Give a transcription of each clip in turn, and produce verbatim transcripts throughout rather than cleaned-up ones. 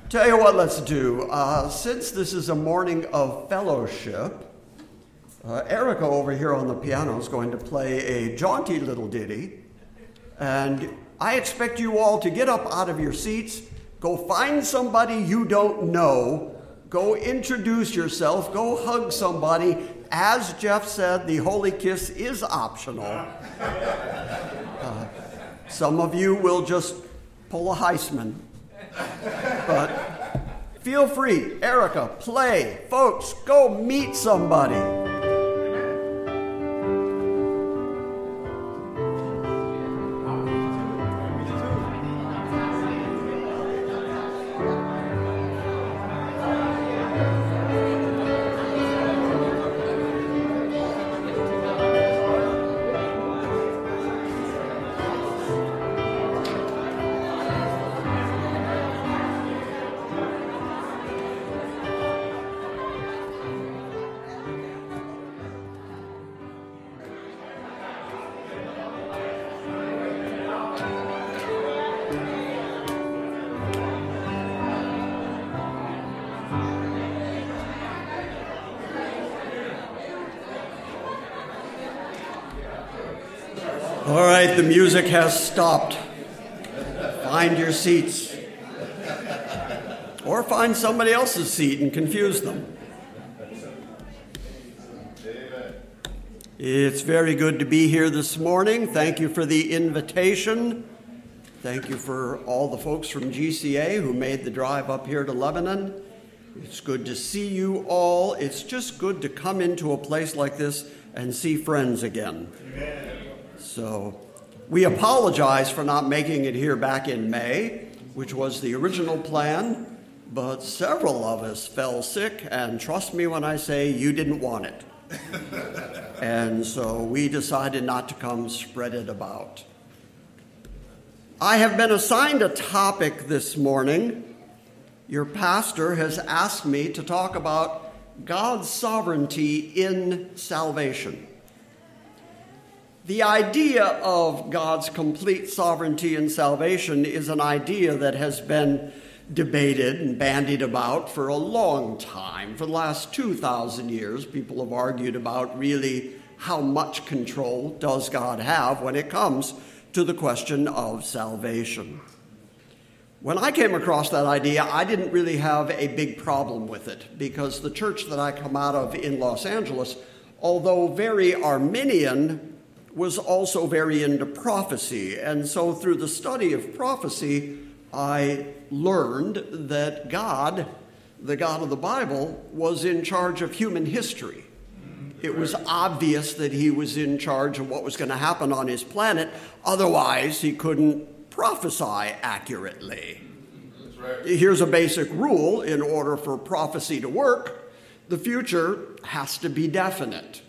Tell you what, let's do. Uh, since this is a morning of fellowship, uh, Erica over here on the piano is going to play a jaunty little ditty. And I expect you all to get up out of your seats, go find somebody you don't know, go introduce yourself, go hug somebody. As Jeff said, the holy kiss is optional. Uh, some of you will just pull a Heisman. But feel free. Erica, play. Folks, go meet somebody. All right, the music has stopped. Find your seats. Or find somebody else's seat and confuse them. It's very good to be here this morning. Thank you for the invitation. Thank you for all the folks from G C A who made the drive up here to Lebanon. It's good to see you all. It's just good to come into a place like this and see friends again. Amen. So we apologize for not making it here back in May, which was the original plan, but several of us fell sick, and trust me when I say you didn't want it. And so we decided not to come spread it about. I have been assigned a topic this morning. Your pastor has asked me to talk about God's sovereignty in salvation. The idea of God's complete sovereignty in salvation is an idea that has been debated and bandied about for a long time. For the last two thousand years, people have argued about really how much control does God have when it comes to the question of salvation. When I came across that idea, I didn't really have a big problem with it, because the church that I come out of in Los Angeles, although very Arminian, was also very into prophecy. And so through the study of prophecy, I learned that God, the God of the Bible, was in charge of human history. It was obvious that he was in charge of what was going to happen on his planet. Otherwise, he couldn't prophesy accurately. That's right. Here's a basic rule. In order for prophecy to work, the future has to be definite.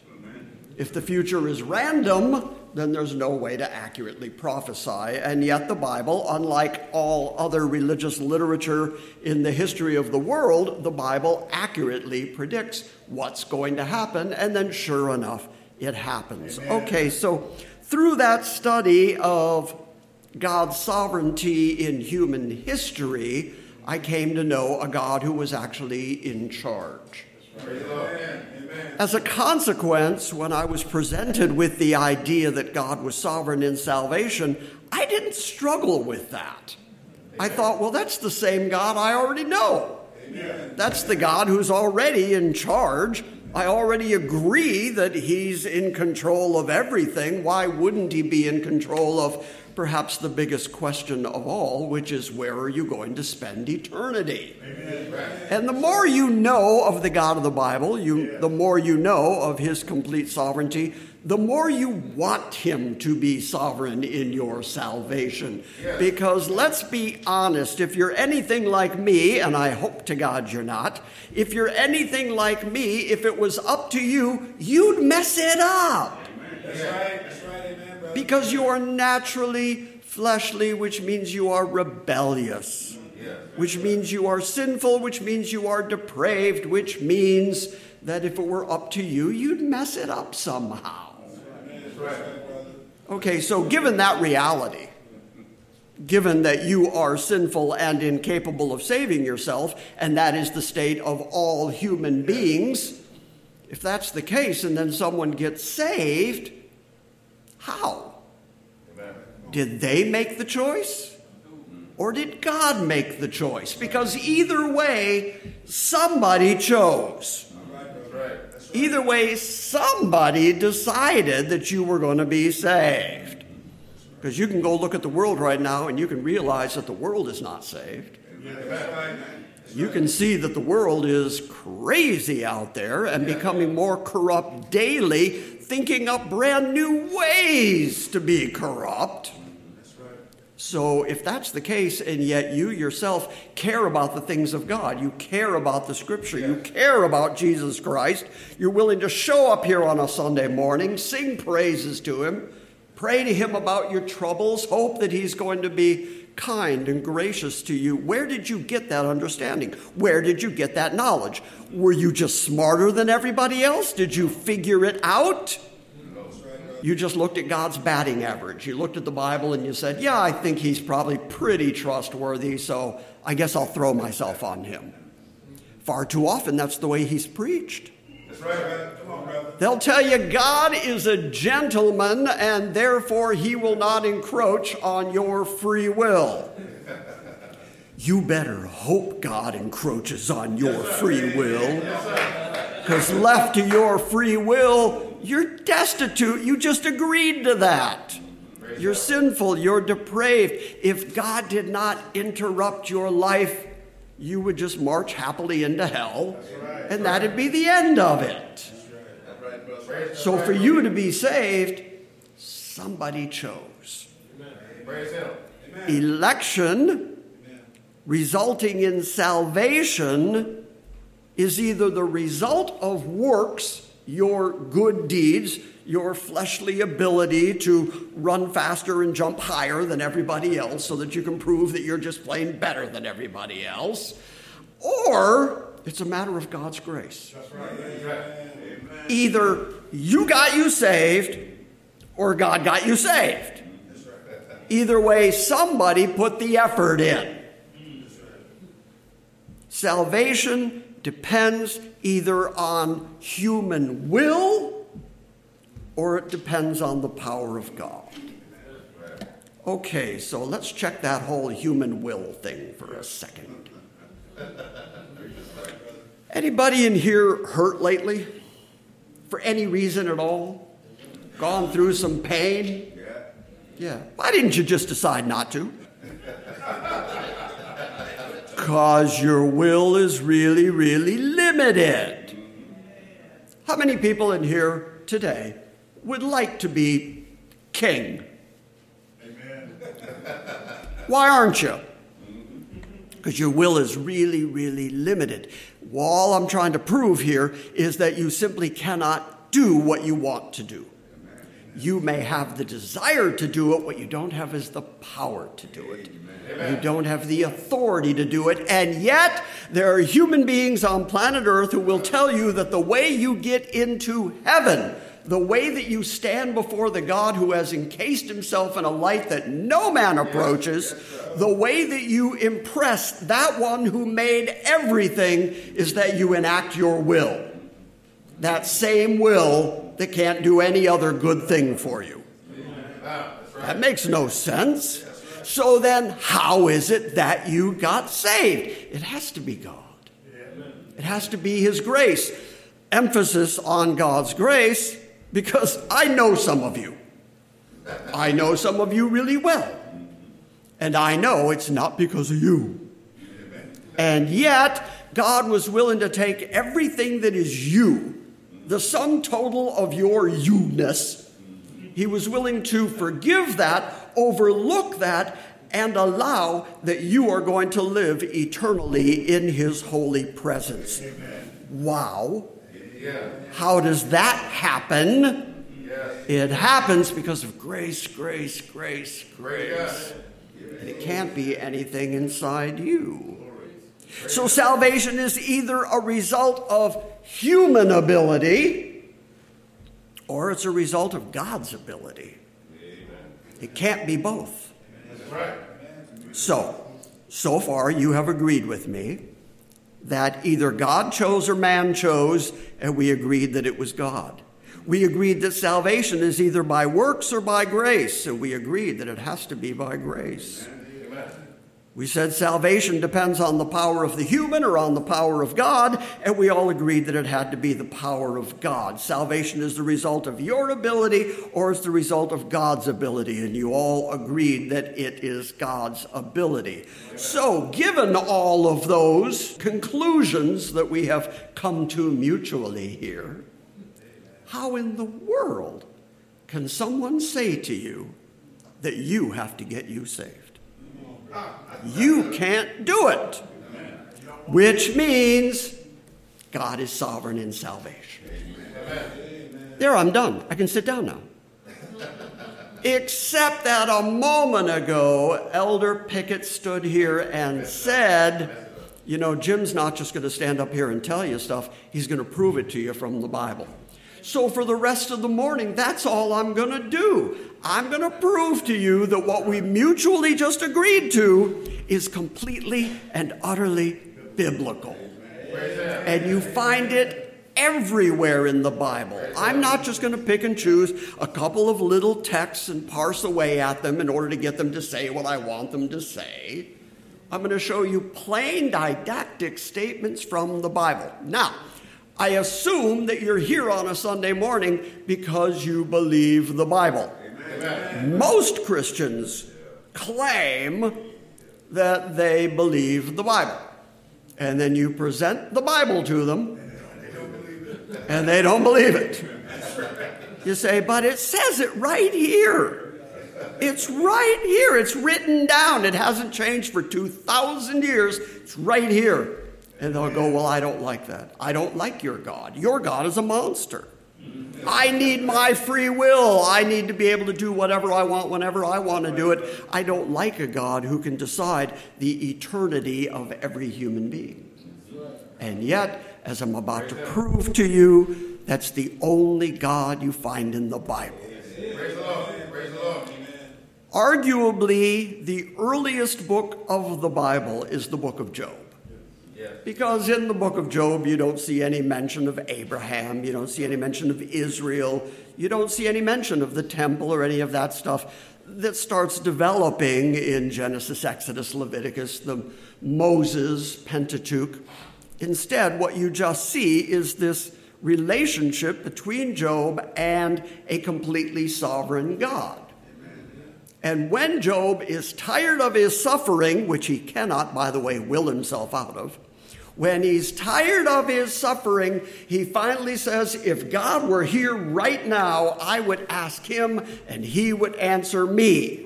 If the future is random, then there's no way to accurately prophesy. And yet the Bible, unlike all other religious literature in the history of the world, the Bible accurately predicts what's going to happen, and then sure enough, it happens. Amen. Okay, so through that study of God's sovereignty in human history, I came to know a God who was actually in charge. Amen. As a consequence, when I was presented with the idea that God was sovereign in salvation, I didn't struggle with that. I thought, well, that's the same God I already know. Amen. That's the God who's already in charge. I already agree that he's in control of everything. Why wouldn't he be in control of perhaps the biggest question of all, which is, where are you going to spend eternity? Amen. And the more you know of the God of the Bible, you, the more you know of his complete sovereignty, the more you want him to be sovereign in your salvation. Yes. Because let's be honest, if you're anything like me, and I hope to God you're not, if you're anything like me, if it was up to you, you'd mess it up. Amen. That's right. That's right. Amen. Because you are naturally fleshly, which means you are rebellious, which means you are sinful, which means you are depraved, which means that if it were up to you, you'd mess it up somehow. Okay, so given that reality, given that you are sinful and incapable of saving yourself, and that is the state of all human beings. If that's the case, and then someone gets saved, how? Did they make the choice? Or did God make the choice? Because either way, somebody chose. Either way, somebody decided that you were going to be saved. Because you can go look at the world right now and you can realize that the world is not saved. You can see that the world is crazy out there and becoming more corrupt daily, thinking up brand new ways to be corrupt. So if that's the case, and yet you yourself care about the things of God, you care about the Scripture, you care about Jesus Christ, you're willing to show up here on a Sunday morning, sing praises to Him, pray to Him about your troubles, hope that He's going to be kind and gracious to you. Where did you get that understanding? Where did you get that knowledge? Were you just smarter than everybody else? Did you figure it out? You just looked at God's batting average. You looked at the Bible and you said, yeah, I think He's probably pretty trustworthy, so I guess I'll throw myself on Him. Far too often, that's the way He's preached. That's right, man. Come on, brother. They'll tell you God is a gentleman and therefore He will not encroach on your free will. You better hope God encroaches on your free will. Because left to your free will, you're destitute. You just agreed to that. You're sinful. You're depraved. If God did not interrupt your life, you would just march happily into hell, and that'd be the end of it. So for you to be saved, somebody chose. Election resulting in salvation is either the result of works, your good deeds, your fleshly ability to run faster and jump higher than everybody else so that you can prove that you're just plain better than everybody else, or it's a matter of God's grace. That's right. Either you got you saved or God got you saved. Either way, somebody put the effort in. Salvation depends either on human will or it depends on the power of God. Okay, so let's check that whole human will thing for a second. Anybody in here hurt lately? For any reason at all? Gone through some pain? Yeah. Why didn't you just decide not to? Because your will is really, really limited. How many people in here today would like to be king? Amen. Why aren't you? Because your will is really, really limited. All I'm trying to prove here is that you simply cannot do what you want to do. You may have the desire to do it. What you don't have is the power to do it. You don't have the authority to do it. And yet, there are human beings on planet Earth who will tell you that the way you get into heaven, the way that you stand before the God who has encased Himself in a light that no man approaches, the way that you impress that one who made everything is that you enact your will. That same will that can't do any other good thing for you. That makes no sense. So then, how is it that you got saved? It has to be God. It has to be His grace. Emphasis on God's grace, because I know some of you. I know some of you really well. And I know it's not because of you. And yet, God was willing to take everything that is you, the sum total of your you-ness. He was willing to forgive that, overlook that, and allow that you are going to live eternally in His holy presence. Amen. Wow. Yeah. How does that happen? Yes. It happens because of grace, grace, grace, grace. Yes. And it can't be anything inside you. So salvation is either a result of human ability or it's a result of God's ability. It can't be both. That's right. So, so far you have agreed with me that either God chose or man chose, and we agreed that it was God. We agreed that salvation is either by works or by grace, and we agreed that it has to be by grace. We said salvation depends on the power of the human or on the power of God, and we all agreed that it had to be the power of God. Salvation is the result of your ability or is the result of God's ability, and you all agreed that it is God's ability. So, given all of those conclusions that we have come to mutually here, how in the world can someone say to you that you have to get you saved? You can't do it, which means God is sovereign in salvation. There, I'm done. I can sit down now. Except that a moment ago, Elder Pickett stood here and said, you know, Jim's not just going to stand up here and tell you stuff. He's going to prove it to you from the Bible. So for the rest of the morning, that's all I'm going to do. I'm going to prove to you that what we mutually just agreed to is completely and utterly biblical. And you find it everywhere in the Bible. I'm not just going to pick and choose a couple of little texts and parse away at them in order to get them to say what I want them to say. I'm going to show you plain didactic statements from the Bible. Now, I assume that you're here on a Sunday morning because you believe the Bible. Amen. Most Christians claim that they believe the Bible. And then you present the Bible to them, and they don't believe it. You say, but it says it right here. It's right here. It's written down. It hasn't changed for two thousand years. It's right here. And they'll go, well, I don't like that. I don't like your God. Your God is a monster. I need my free will. I need to be able to do whatever I want whenever I want to do it. I don't like a God who can decide the eternity of every human being. And yet, as I'm about to prove to you, that's the only God you find in the Bible. Praise the Lord. Praise the Lord. Arguably, the earliest book of the Bible is the book of Job. Because in the book of Job, you don't see any mention of Abraham. You don't see any mention of Israel. You don't see any mention of the temple or any of that stuff that starts developing in Genesis, Exodus, Leviticus, the Moses, Pentateuch. Instead, what you just see is this relationship between Job and a completely sovereign God. And when Job is tired of his suffering, which he cannot, by the way, will himself out of, when he's tired of his suffering, he finally says, if God were here right now, I would ask him and he would answer me.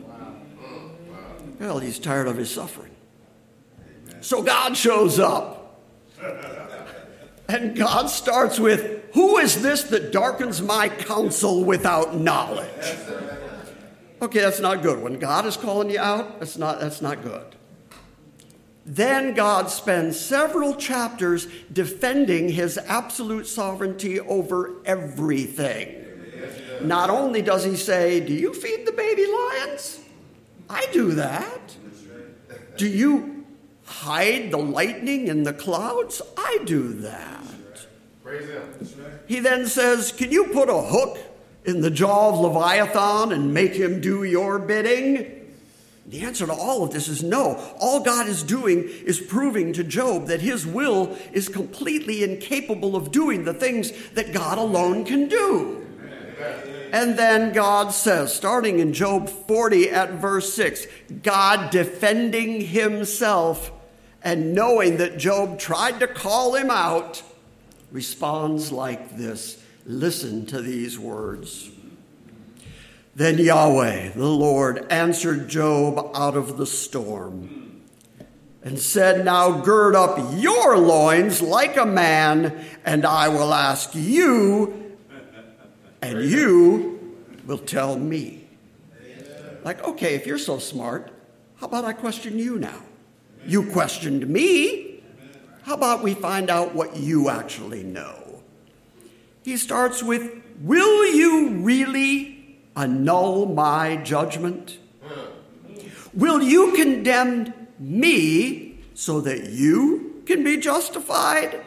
Well, he's tired of his suffering. So God shows up. And God starts with, who is this that darkens my counsel without knowledge? Okay, that's not good. When God is calling you out, that's not, that's not good. Then God spends several chapters defending his absolute sovereignty over everything. Not only does he say, do you feed the baby lions? I do that. Do you hide the lightning in the clouds? I do that. He then says, can you put a hook in the jaw of Leviathan and make him do your bidding? The answer to all of this is no. All God is doing is proving to Job that his will is completely incapable of doing the things that God alone can do. And then God says, starting in Job forty at verse six, God defending himself and knowing that Job tried to call him out, responds like this. Listen to these words. Then Yahweh, the Lord, answered Job out of the storm and said, now gird up your loins like a man, and I will ask you, and you will tell me. Like, okay, if you're so smart, how about I question you now? You questioned me. How about we find out what you actually know? He starts with, will you really annul my judgment? Will you condemn me so that you can be justified?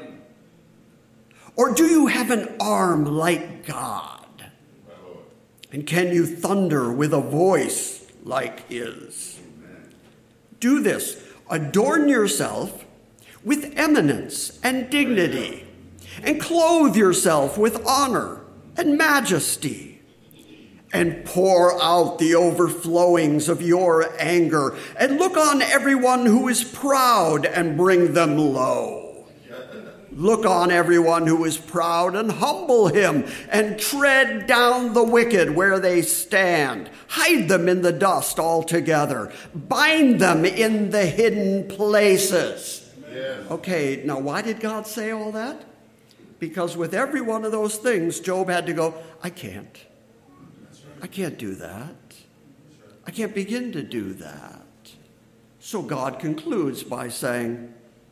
Or do you have an arm like God? And can you thunder with a voice like his? Do this. Adorn yourself with eminence and dignity, and clothe yourself with honor and majesty, and pour out the overflowings of your anger, and look on everyone who is proud and bring them low. Look on everyone who is proud and humble him, and tread down the wicked where they stand. Hide them in the dust altogether. Bind them in the hidden places. Yes. Okay, now why did God say all that? Because with every one of those things, Job had to go, I can't. I can't do that. I can't begin to do that. So God concludes by saying,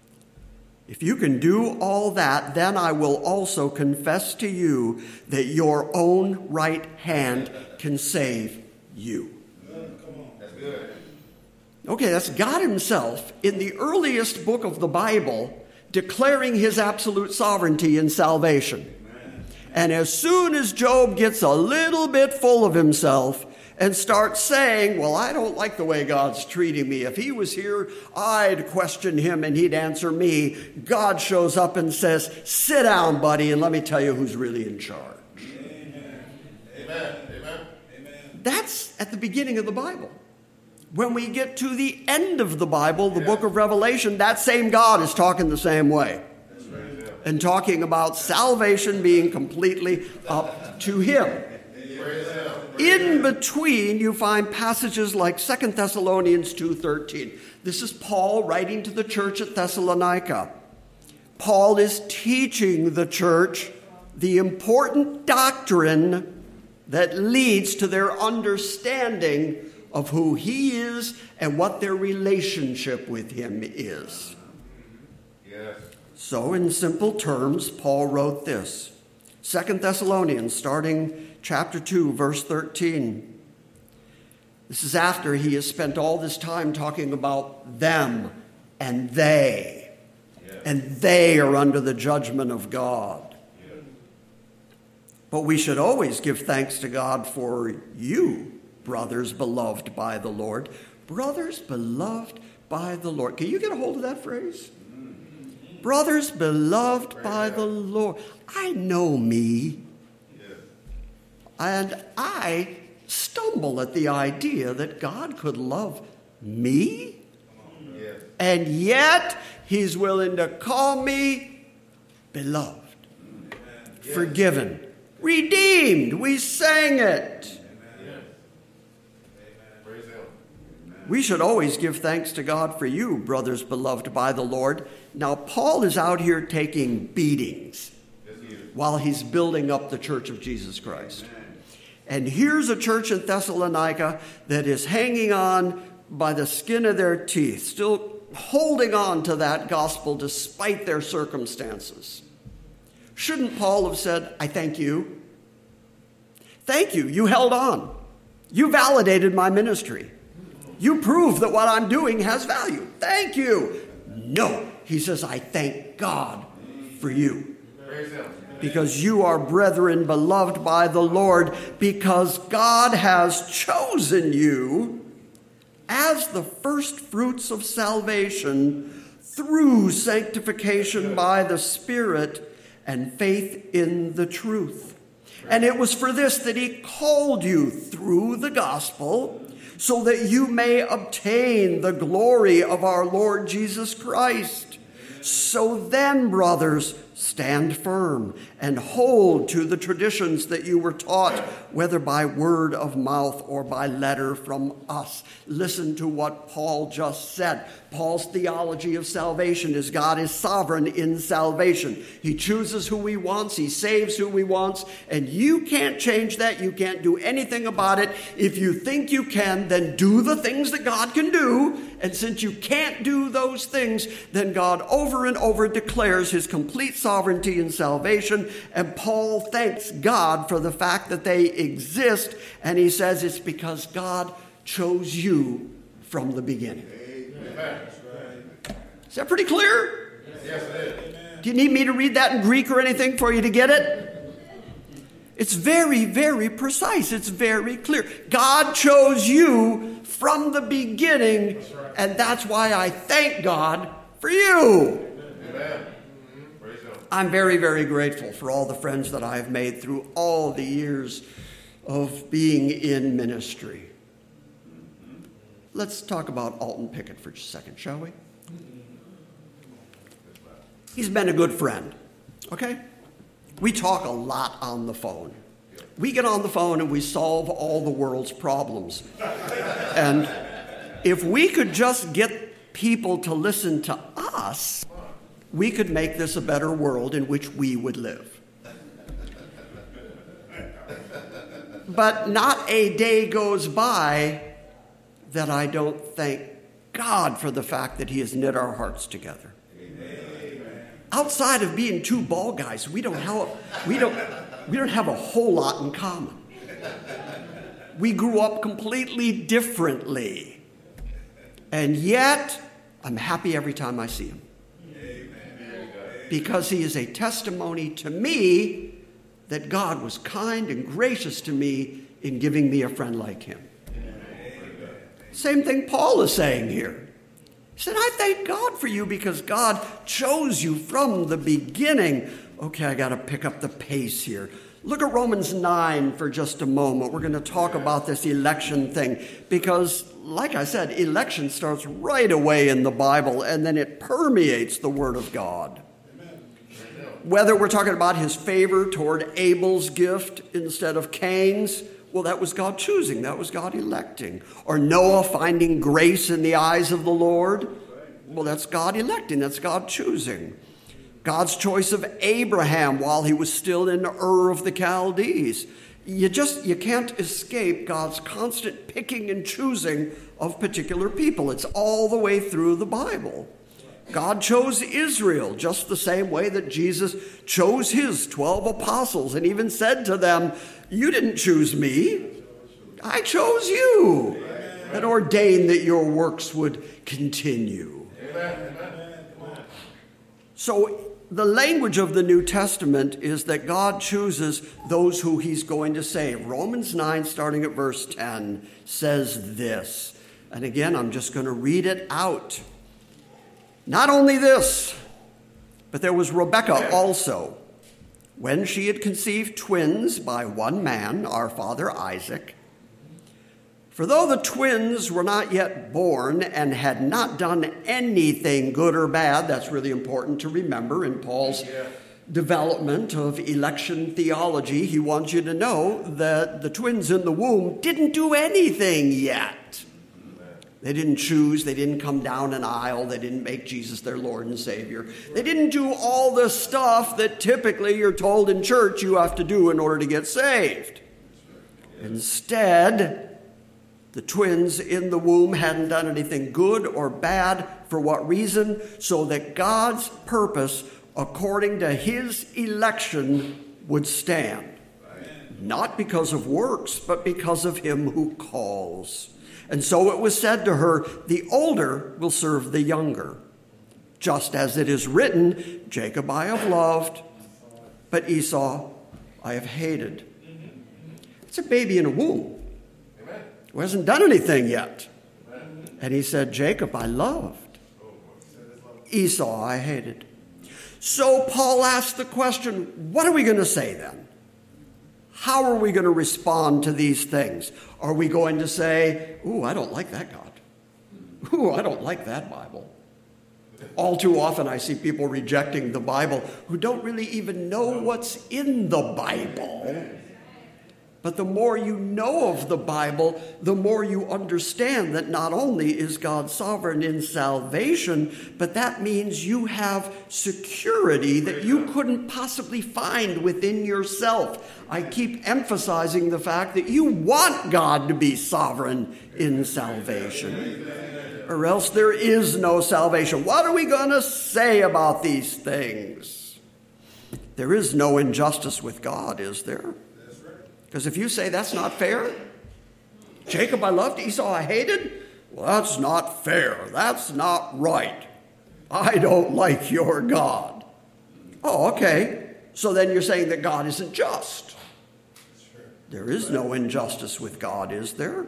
if you can do all that, then I will also confess to you that your own right hand can save you. That's good. Okay, that's God himself in the earliest book of the Bible declaring his absolute sovereignty in salvation. And as soon as Job gets a little bit full of himself and starts saying, well, I don't like the way God's treating me. If he was here, I'd question him and he'd answer me. God shows up and says, sit down, buddy, and let me tell you who's really in charge. Amen. Amen. Amen. That's at the beginning of the Bible. When we get to the end of the Bible, the book of Revelation, that same God is talking the same way. That's right. And talking about salvation being completely up to him. In between, you find passages like Second Thessalonians two thirteen. This is Paul writing to the church at Thessalonica. Paul is teaching the church the important doctrine that leads to their understanding of who he is and what their relationship with him is. Yes. So in simple terms, Paul wrote this. Second Thessalonians, starting chapter two, verse thirteen. This is after he has spent all this time talking about them and they. Yes. And they are under the judgment of God. Yes. But we should always give thanks to God for you, brothers beloved by the Lord. Brothers beloved by the Lord. Can you get a hold of that phrase? Mm-hmm. Brothers beloved right by now. The Lord. I know me. Yes. And I stumble at the idea that God could love me. Yes. And yet he's willing to call me beloved, yes. Forgiven, redeemed. We sang it. We should always give thanks to God for you, brothers beloved by the Lord. Now, Paul is out here taking beatings while he's building up the church of Jesus Christ. And here's a church in Thessalonica that is hanging on by the skin of their teeth, still holding on to that gospel despite their circumstances. Shouldn't Paul have said, I thank you? Thank you. You held on. You validated my ministry. You prove that what I'm doing has value. Thank you. No, he says, I thank God for you. Because you are brethren beloved by the Lord, because God has chosen you as the first fruits of salvation through sanctification by the Spirit and faith in the truth. And it was for this that he called you through the gospel, so that you may obtain the glory of our Lord Jesus Christ. So then, brothers, stand firm and hold to the traditions that you were taught, whether by word of mouth or by letter from us. Listen to what Paul just said. Paul's theology of salvation is God is sovereign in salvation. He chooses who he wants. He saves who he wants. And you can't change that. You can't do anything about it. If you think you can, then do the things that God can do. And since you can't do those things, then God over and over declares his complete sovereignty in salvation. And Paul thanks God for the fact that they exist. And he says it's because God chose you from the beginning. Amen. Is that pretty clear? Yes, it is. Do you need me to read that in Greek or anything for you to get it? It's very, very precise. It's very clear. God chose you from the beginning, and that's why I thank God for you. Amen. Praise Him. I'm very, very grateful for all the friends that I've made through all the years of being in ministry. Let's talk about Alton Pickett for just a second, shall we? He's been a good friend, okay? We talk a lot on the phone. We get on the phone and we solve all the world's problems. And if we could just get people to listen to us, we could make this a better world in which we would live. But not a day goes by that I don't thank God for the fact that He has knit our hearts together. Outside of being two ball guys, we don't have we don't we don't have a whole lot in common. We grew up completely differently, and yet I'm happy every time I see him, because he is a testimony to me that God was kind and gracious to me in giving me a friend like him. Same thing Paul is saying here. He said, I thank God for you because God chose you from the beginning. Okay, I got to pick up the pace here. Look at Romans nine for just a moment. We're going to talk about this election thing because, like I said, election starts right away in the Bible and then it permeates the Word of God. Whether we're talking about His favor toward Abel's gift instead of Cain's, well, that was God choosing. That was God electing. Or Noah finding grace in the eyes of the Lord. Well, that's God electing. That's God choosing. God's choice of Abraham while he was still in Ur of the Chaldees. You just, you can't escape God's constant picking and choosing of particular people. It's all the way through the Bible. God chose Israel just the same way that Jesus chose his twelve apostles and even said to them, you didn't choose me, I chose you, and ordained that your works would continue. So the language of the New Testament is that God chooses those who He's going to save. Romans nine, starting at verse ten, says this. And again, I'm just going to read it out. Not only this, but there was Rebekah also, when she had conceived twins by one man, our father Isaac. For though the twins were not yet born and had not done anything good or bad, that's really important to remember in Paul's development of election theology. He wants you to know that the twins in the womb didn't do anything yet. They didn't choose, they didn't come down an aisle, they didn't make Jesus their Lord and Savior. They didn't do all the stuff that typically you're told in church you have to do in order to get saved. Instead, the twins in the womb hadn't done anything good or bad. For what reason? So that God's purpose, according to His election, would stand. Not because of works, but because of Him who calls. And so it was said to her, the older will serve the younger. Just as it is written, Jacob I have loved, but Esau I have hated. It's a baby in a womb who hasn't done anything yet. And he said, Jacob I loved, Esau I hated. So Paul asked the question, what are we going to say then? How are we going to respond to these things? Are we going to say, ooh, I don't like that God. Ooh, I don't like that Bible. All too often I see people rejecting the Bible who don't really even know what's in the Bible. But the more you know of the Bible, the more you understand that not only is God sovereign in salvation, but that means you have security that you couldn't possibly find within yourself. I keep emphasizing the fact that you want God to be sovereign in salvation, or else there is no salvation. What are we going to say about these things? There is no injustice with God, is there? Because if you say that's not fair, Jacob I loved, Esau I hated, Well, that's not fair. That's not right. I don't like your God. Oh, okay. So then you're saying that God isn't just. There is no injustice with God, is there?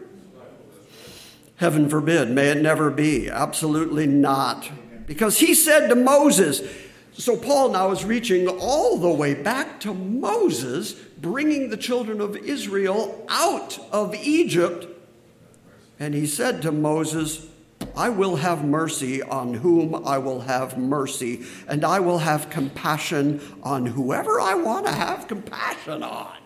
Heaven forbid. May it never be. Absolutely not. Because he said to Moses, so Paul now is reaching all the way back to Moses, bringing the children of Israel out of Egypt. And he said to Moses, I will have mercy on whom I will have mercy, and I will have compassion on whoever I want to have compassion on.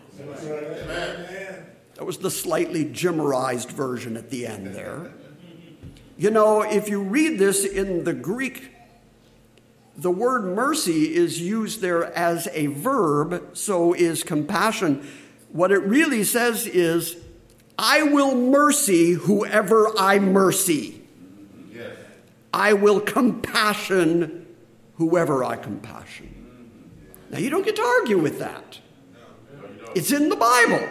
Amen. That was the slightly Jimmerized version at the end there. You know, if you read this in the Greek, the word mercy is used there as a verb, so is compassion. What it really says is, I will mercy whoever I mercy. Yes. I will compassion whoever I compassion. Now, you don't get to argue with that. It's in the Bible.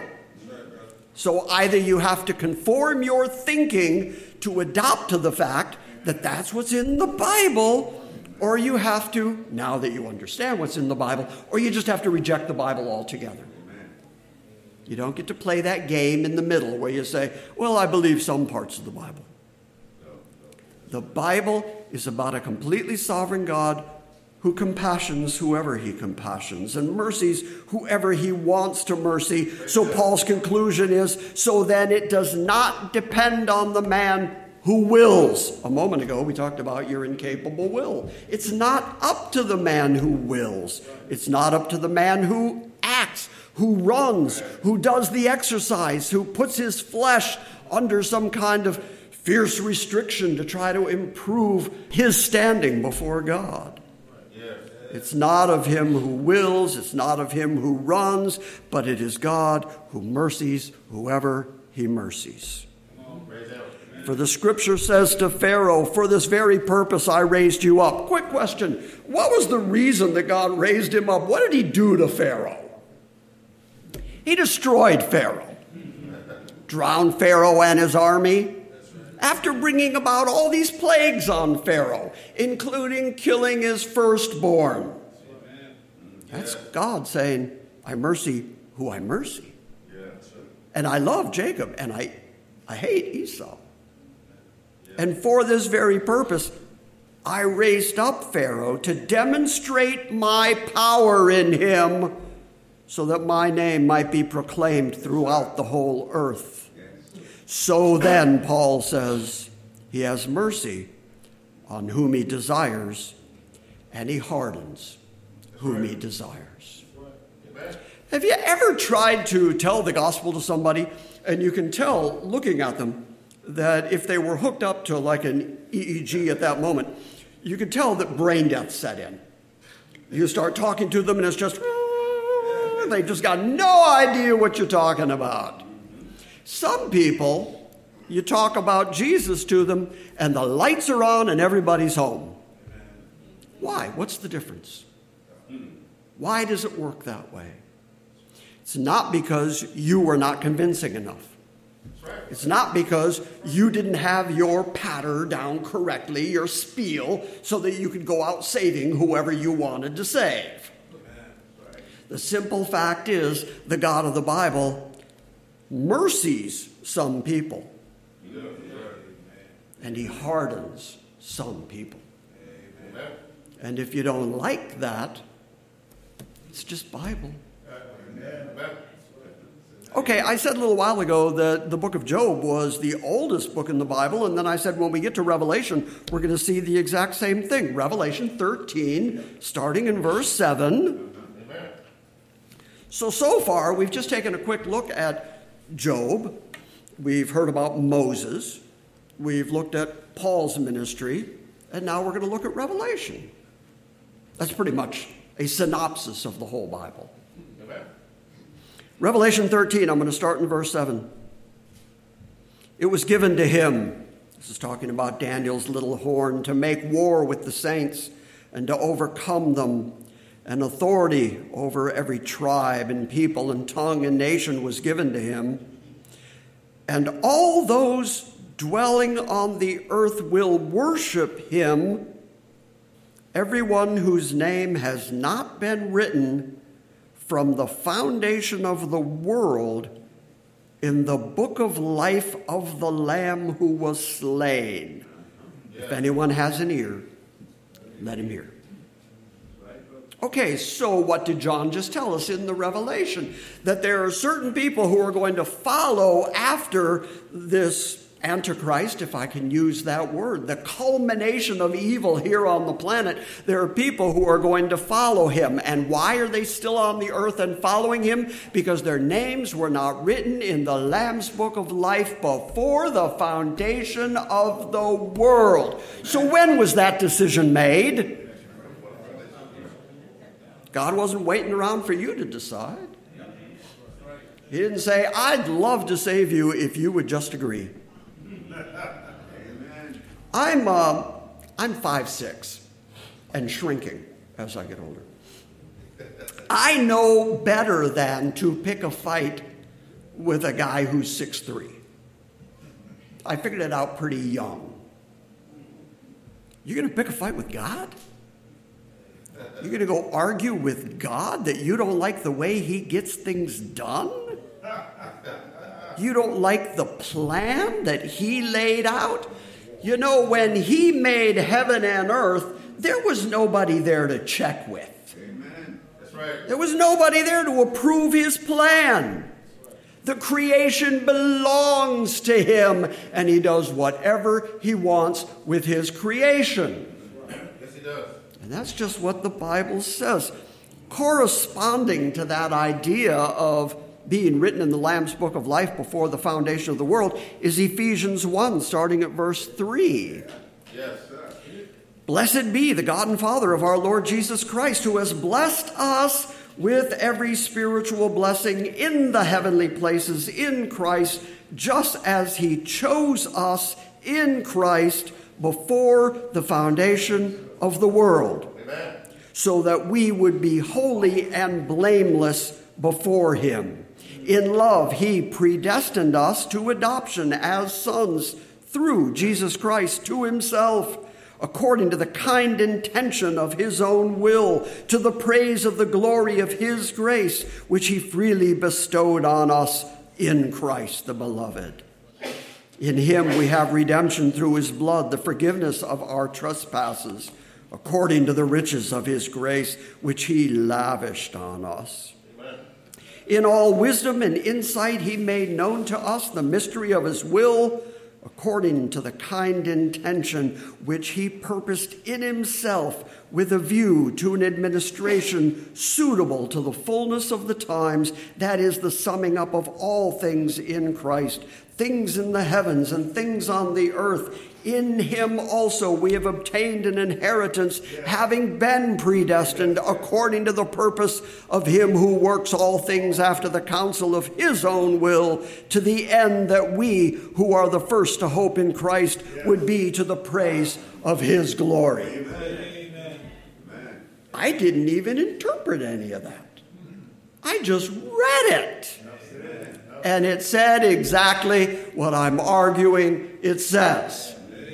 So either you have to conform your thinking to adopt to the fact that that's what's in the Bible, or you have to, now that you understand what's in the Bible, or you just have to reject the Bible altogether. You don't get to play that game in the middle where you say, well, I believe some parts of the Bible. The Bible is about a completely sovereign God who compassions whoever he compassions and mercies whoever he wants to mercy. So Paul's conclusion is, so then it does not depend on the man who wills. A moment ago, we talked about your incapable will. It's not up to the man who wills. It's not up to the man who acts, who runs, who does the exercise, who puts his flesh under some kind of fierce restriction to try to improve his standing before God. It's not of him who wills, it's not of him who runs, but it is God who mercies whoever he mercies. For the scripture says to Pharaoh, for this very purpose I raised you up. Quick question. What was the reason that God raised him up? What did he do to Pharaoh? He destroyed Pharaoh. Drowned Pharaoh and his army. After bringing about all these plagues on Pharaoh, including killing his firstborn. That's God saying, I mercy who I mercy. And I love Jacob, and I, I hate Esau. And for this very purpose, I raised up Pharaoh to demonstrate my power in him so that my name might be proclaimed throughout the whole earth. So then, Paul says, he has mercy on whom he desires, and he hardens whom he desires. Have you ever tried to tell the gospel to somebody, and you can tell, looking at them, that if they were hooked up to like an E E G at that moment, you could tell that brain death set in. You start talking to them, and it's just, they've just got no idea what you're talking about. Some people, you talk about Jesus to them, and the lights are on and everybody's home. Why? What's the difference? Why does it work that way? It's not because you were not convincing enough. It's not because you didn't have your patter down correctly, your spiel, so that you could go out saving whoever you wanted to save. The simple fact is, the God of the Bible mercies some people, and he hardens some people. And if you don't like that, it's just Bible. Okay, I said a little while ago that the book of Job was the oldest book in the Bible, and then I said when we get to Revelation, we're going to see the exact same thing. Revelation thirteen, starting in verse seven. So, so far, we've just taken a quick look at Job. We've heard about Moses. We've looked at Paul's ministry. And now we're going to look at Revelation. That's pretty much a synopsis of the whole Bible. Amen. Revelation thirteen, I'm going to start in verse seven. It was given to him, this is talking about Daniel's little horn, to make war with the saints and to overcome them. And authority over every tribe and people and tongue and nation was given to him. And all those dwelling on the earth will worship him, everyone whose name has not been written from the foundation of the world in the book of life of the Lamb who was slain. If anyone has an ear, let him hear. Okay, so what did John just tell us in the Revelation? That there are certain people who are going to follow after this Antichrist, if I can use that word, the culmination of evil here on the planet. There are people who are going to follow him. And why are they still on the earth and following him? Because their names were not written in the Lamb's book of life before the foundation of the world. So when was that decision made? God wasn't waiting around for you to decide. He didn't say, I'd love to save you if you would just agree. I'm uh, I'm five six and shrinking as I get older. I know better than to pick a fight with a guy who's six three. I figured it out pretty young. You're going to pick a fight with God? You're going to go argue with God that you don't like the way he gets things done? You don't like the plan that he laid out? You know, when he made heaven and earth, there was nobody there to check with. Amen. That's right. There was nobody there to approve his plan. The creation belongs to him, and he does whatever he wants with his creation. Yes, he does. And that's just what the Bible says. Corresponding to that idea of being written in the Lamb's book of life before the foundation of the world is Ephesians one, starting at verse three. Yes. Blessed be the God and Father of our Lord Jesus Christ, who has blessed us with every spiritual blessing in the heavenly places in Christ, just as he chose us in Christ before the foundation of the world, Amen. so that we would be holy and blameless before him. In love, he predestined us to adoption as sons through Jesus Christ to himself, according to the kind intention of his own will, to the praise of the glory of his grace, which he freely bestowed on us in Christ the beloved. In him we have redemption through his blood, the forgiveness of our trespasses, according to the riches of his grace, which he lavished on us. In all wisdom and insight, he made known to us the mystery of his will, according to the kind intention which he purposed in himself, with a view to an administration suitable to the fullness of the times, that is, the summing up of all things in Christ, things in the heavens and things on the earth. In him also we have obtained an inheritance, having been predestined according to the purpose of him who works all things after the counsel of his own will, to the end that we who are the first to hope in Christ would be to the praise of his glory. Amen. I didn't even interpret any of that. I just read it. And it said exactly what I'm arguing it says.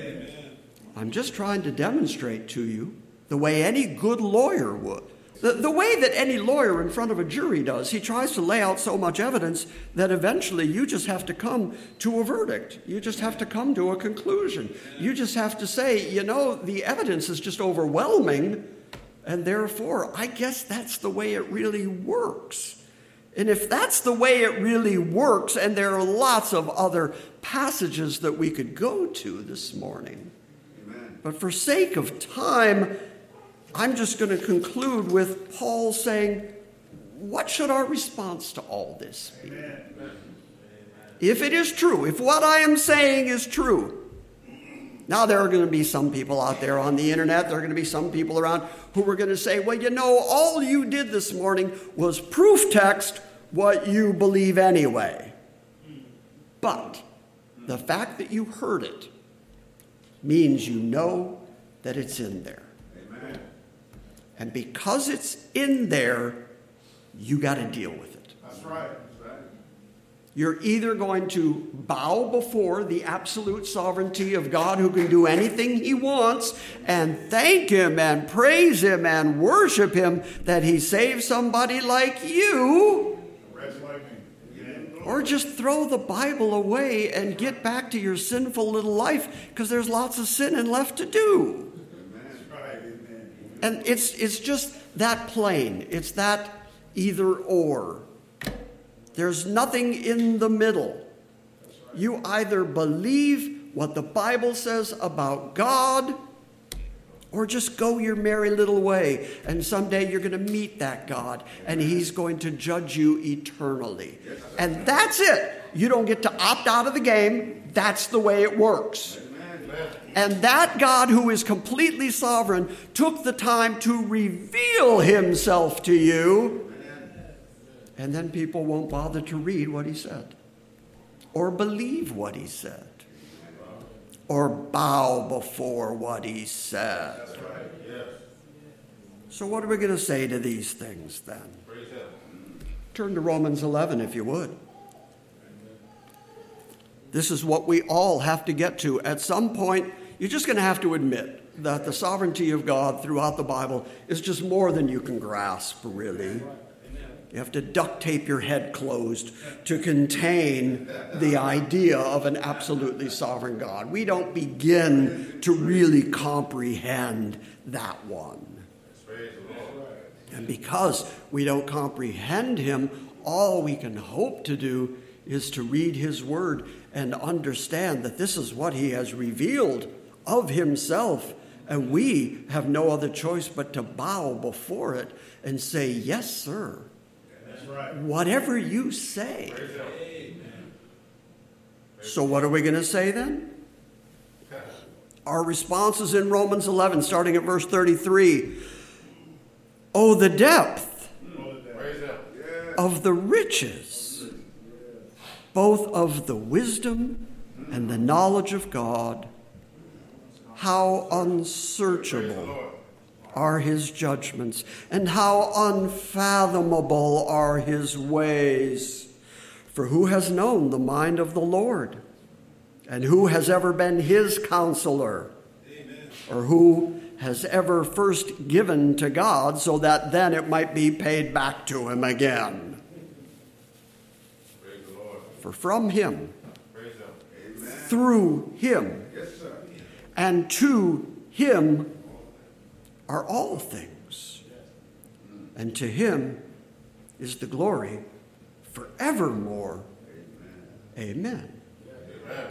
I'm just trying to demonstrate to you the way any good lawyer would. The, the way that any lawyer in front of a jury does. He tries to lay out so much evidence that eventually you just have to come to a verdict. You just have to come to a conclusion. You just have to say, you know, the evidence is just overwhelming, and therefore I guess that's the way it really works. And if that's the way it really works, and there are lots of other passages that we could go to this morning, but for sake of time, I'm just going to conclude with Paul saying, what should our response to all this be? Amen. If it is true, if what I am saying is true. Now, there are going to be some people out there on the internet, there are going to be some people around who are going to say, well, you know, all you did this morning was proof text what you believe anyway. But the fact that you heard it means you know that it's in there. Amen. And because it's in there, you got to deal with it. That's right. That's right. You're either going to bow before the absolute sovereignty of God who can do anything he wants and thank him and praise him and worship him that he saved somebody like you, or just throw the Bible away and get back to your sinful little life because there's lots of sinning left to do. And it's it's just that plain. It's that either or. There's nothing in the middle. You either believe what the Bible says about God or just go your merry little way. And someday you're going to meet that God and he's going to judge you eternally. And that's it. You don't get to opt out of the game. That's the way it works. And that God who is completely sovereign took the time to reveal himself to you. And then people won't bother to read what he said, or believe what he said, or bow before what he said. That's right. Yes. So what are we going to say to these things then? Turn to Romans eleven if you would. This is what we all have to get to. At some point, you're just going to have to admit that the sovereignty of God throughout the Bible is just more than you can grasp, really. You have to duct tape your head closed to contain the idea of an absolutely sovereign God. We don't begin to really comprehend that one. And because we don't comprehend him, all we can hope to do is to read his word and understand that this is what he has revealed of himself. And we have no other choice but to bow before it and say, yes, sir. Right. Whatever you say. So what are we going to say then? Our response is in Romans eleven, starting at verse thirty-three. Oh, the depth of the riches, both of the wisdom and the knowledge of God. How unsearchable are his judgments, and how unfathomable are his ways. For who has known the mind of the Lord? And who has ever been his counselor? Amen. Or who has ever first given to God so that then it might be paid back to him again? Praise the Lord. For from him, Praise him. Through him, yes, sir. And to him are all things, and to him is the glory forevermore. Amen. Amen.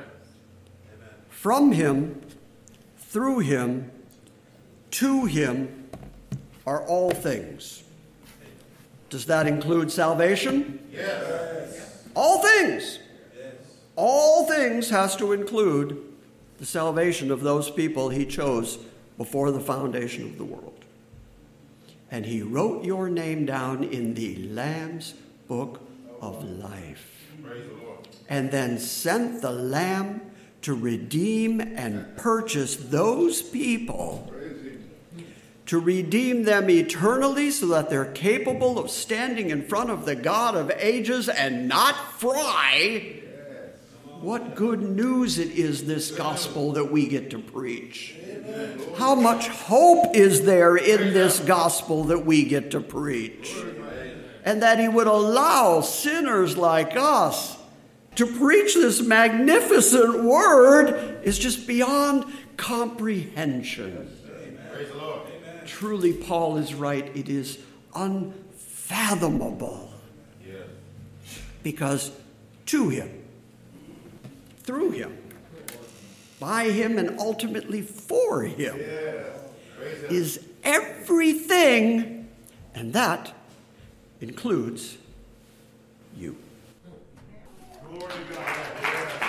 From him, through him, to him are all things. Does that include salvation? Yes. All things. Yes. All things has to include the salvation of those people he chose before the foundation of the world. And he wrote your name down in the Lamb's book of life. And then sent the Lamb to redeem and purchase those people, to redeem them eternally so that they're capable of standing in front of the God of ages and not fry. What good news it is, this gospel that we get to preach. How much hope is there in this gospel that we get to preach? And that he would allow sinners like us to preach this magnificent word is just beyond comprehension. Praise the Lord. Truly, Paul is right. It is unfathomable. Yeah. Because to him, through him, by him, and ultimately for him yeah. is everything, and that includes you. Glory to God.